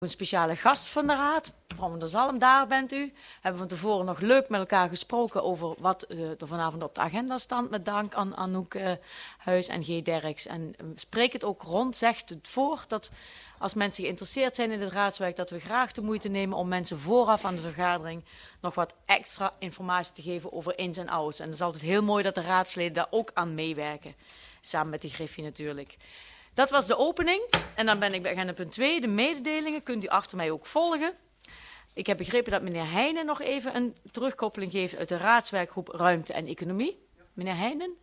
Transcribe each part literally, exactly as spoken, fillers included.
Een speciale gast van de raad, mevrouw van der Zalm, daar bent u. We hebben van tevoren nog leuk met elkaar gesproken over wat uh, er vanavond op de agenda staat. Met dank aan Anouk uh, Huis en G. Derks. En uh, spreek het ook rond, zegt het voor dat als mensen geïnteresseerd zijn in het raadswerk, dat we graag de moeite nemen om mensen vooraf aan de vergadering nog wat extra informatie te geven over ins en outs. En het is altijd heel mooi dat de raadsleden daar ook aan meewerken. Samen met die Griffie natuurlijk. Dat was de opening. En dan ben ik bij agenda punt twee, de mededelingen. Kunt u achter mij ook volgen. Ik heb begrepen dat meneer Heijnen nog even een terugkoppeling geeft uit de raadswerkgroep Ruimte en Economie. Meneer Heijnen?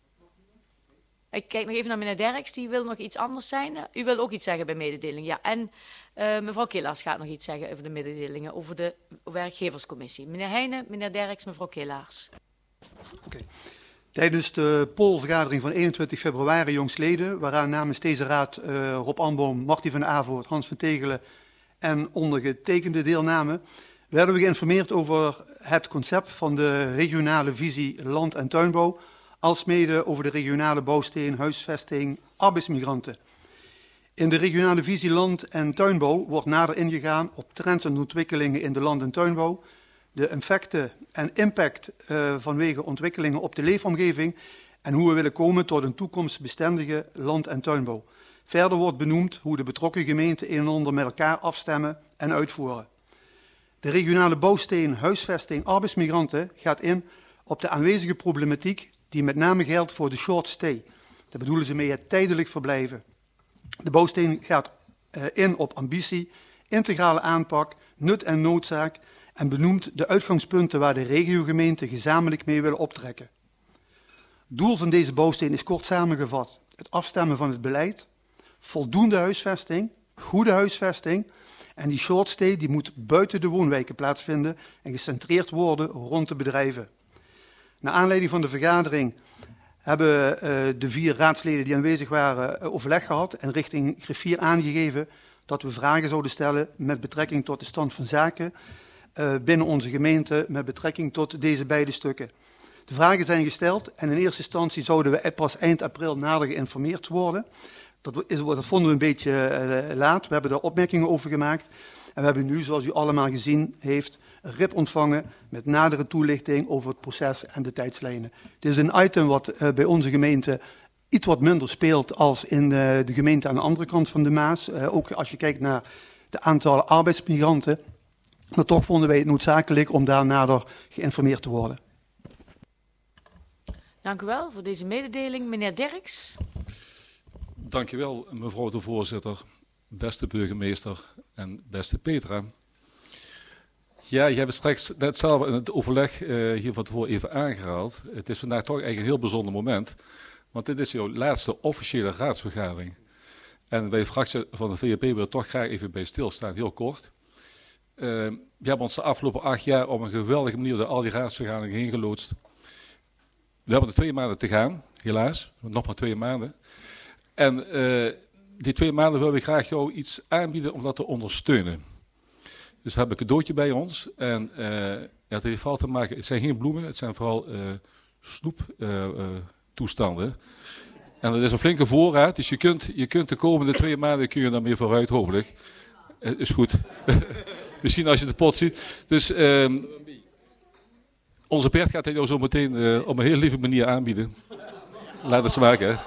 Ik kijk nog even naar meneer Derks, die wil nog iets anders zijn. U wil ook iets zeggen bij mededelingen. Ja, en uh, mevrouw Killaars gaat nog iets zeggen over de mededelingen, over de werkgeverscommissie. Meneer Heijnen, meneer Derks, mevrouw Killaars. Oké. Okay. Tijdens de polvergadering van eenentwintig februari jongstleden, waaraan namens deze raad uh, Rob Amboom, Marty van Avoort, Hans van Tegelen en ondergetekende deelnamen, werden we geïnformeerd over het concept van de regionale visie land- en tuinbouw, alsmede over de regionale bouwsteen, huisvesting, arbeidsmigranten. In de regionale visie land- en tuinbouw wordt nader ingegaan op trends en ontwikkelingen in de land- en tuinbouw, de effecten en impact uh, vanwege ontwikkelingen op de leefomgeving en hoe we willen komen tot een toekomstbestendige land- en tuinbouw. Verder wordt benoemd hoe de betrokken gemeenten een en ander met elkaar afstemmen en uitvoeren. De regionale bouwsteen huisvesting arbeidsmigranten gaat in op de aanwezige problematiek die met name geldt voor de short stay. Daar bedoelen ze mee het tijdelijk verblijven. De bouwsteen gaat uh, in op ambitie, integrale aanpak, nut en noodzaak en benoemt de uitgangspunten waar de regiogemeenten gezamenlijk mee willen optrekken. Doel van deze bouwsteen is kort samengevat het afstemmen van het beleid, voldoende huisvesting, goede huisvesting en die short stay die moet buiten de woonwijken plaatsvinden en gecentreerd worden rond de bedrijven. Naar aanleiding van de vergadering hebben uh, de vier raadsleden die aanwezig waren uh, overleg gehad en richting griffier aangegeven dat we vragen zouden stellen met betrekking tot de stand van zaken uh, binnen onze gemeente met betrekking tot deze beide stukken. De vragen zijn gesteld en in eerste instantie zouden we pas eind april nader geïnformeerd worden. Dat, is, dat vonden we een beetje uh, laat. We hebben daar opmerkingen over gemaakt. En we hebben nu, zoals u allemaal gezien heeft, een R I P ontvangen met nadere toelichting over het proces en de tijdslijnen. Dit is een item wat uh, bij onze gemeente iets wat minder speelt als in de, de gemeente aan de andere kant van de Maas. Uh, ook als je kijkt naar de aantallen arbeidsmigranten. Maar toch vonden wij het noodzakelijk om daar nader geïnformeerd te worden. Dank u wel voor deze mededeling. Meneer Derks. Dank u wel, mevrouw de voorzitter, beste burgemeester en beste Petra. Ja, je hebt het straks net zelf in het overleg uh, hier van tevoren even aangehaald. Het is vandaag toch eigenlijk een heel bijzonder moment, want dit is jouw laatste officiële raadsvergadering. En wij fractie van de V V P willen toch graag even bij stilstaan, heel kort. Uh, we hebben ons de afgelopen acht jaar op een geweldige manier door al die raadsvergaderingen heen geloodst. We hebben er twee maanden te gaan, helaas, nog maar twee maanden. En uh, die twee maanden willen we graag jou iets aanbieden om dat te ondersteunen. Dus we hebben een cadeautje bij ons. En uh, ja, het heeft vooral te maken, het zijn geen bloemen, het zijn vooral uh, snoeptoestanden. Uh, uh, en dat is een flinke voorraad, dus je kunt, je kunt de komende twee maanden kun je daarmee vooruit, hopelijk. Uh, is goed. Misschien als je de pot ziet. Dus uh, onze Bert gaat het jou zo meteen uh, op een heel lieve manier aanbieden. Laat het smaken, hè.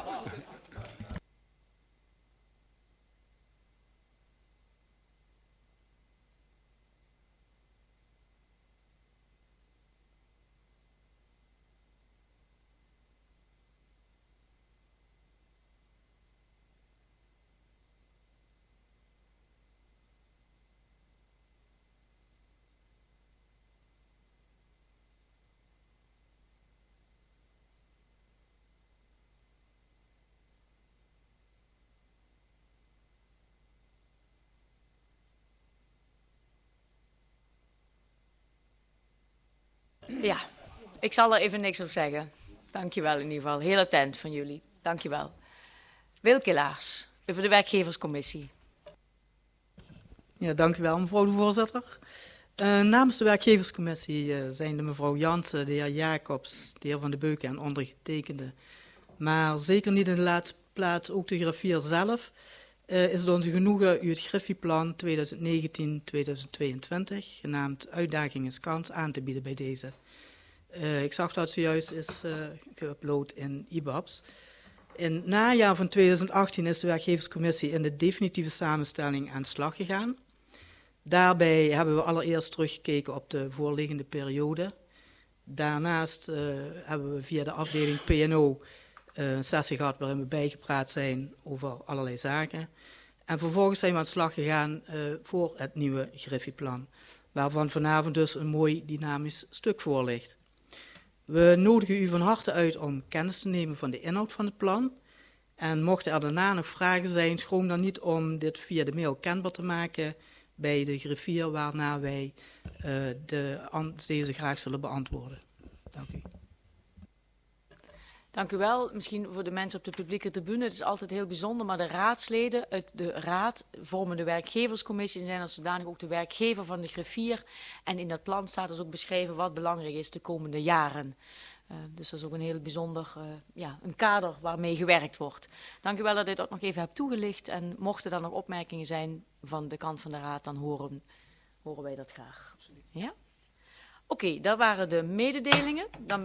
Ja, ik zal er even niks op zeggen. Dank je wel in ieder geval. Heel attent van jullie. Dank je wel. Wilke Laars, over de werkgeverscommissie. Ja, dank u wel, mevrouw de voorzitter. Uh, namens de werkgeverscommissie uh, zijn de mevrouw Jansen, de heer Jacobs, de heer Van de Beuken en ondergetekende. Maar zeker niet in de laatste plaats ook de griffier zelf. uh, is het onze genoegen u het Griffie-plan twintig negentien tot tweeduizend tweeëntwintig, genaamd Uitdaging is kans, aan te bieden bij deze. Uh, ik zag dat zojuist is uh, geüpload in I B A B S. In het najaar van tweeduizend achttien is de werkgeverscommissie in de definitieve samenstelling aan de slag gegaan. Daarbij hebben we allereerst teruggekeken op de voorliggende periode. Daarnaast uh, hebben we via de afdeling P en O uh, een sessie gehad waarin we bijgepraat zijn over allerlei zaken. En vervolgens zijn we aan de slag gegaan uh, voor het nieuwe Griffie-plan, waarvan vanavond dus een mooi dynamisch stuk voor ligt. We nodigen u van harte uit om kennis te nemen van de inhoud van het plan. En mochten er daarna nog vragen zijn, schroom dan niet om dit via de mail kenbaar te maken bij de griffier, waarna wij uh, de, deze graag zullen beantwoorden. Dank u. Dank u wel. Misschien voor de mensen op de publieke tribune. Het is altijd heel bijzonder, maar de raadsleden uit de raad vormen de werkgeverscommissie en zijn als zodanig ook de werkgever van de griffier. En in dat plan staat dus ook beschreven wat belangrijk is de komende jaren. Uh, dus dat is ook een heel bijzonder uh, ja, een kader waarmee gewerkt wordt. Dank u wel dat u dat nog even hebt toegelicht. En mochten er nog opmerkingen zijn van de kant van de raad, dan horen, horen wij dat graag. Ja? Oké, okay, dat waren de mededelingen. Dan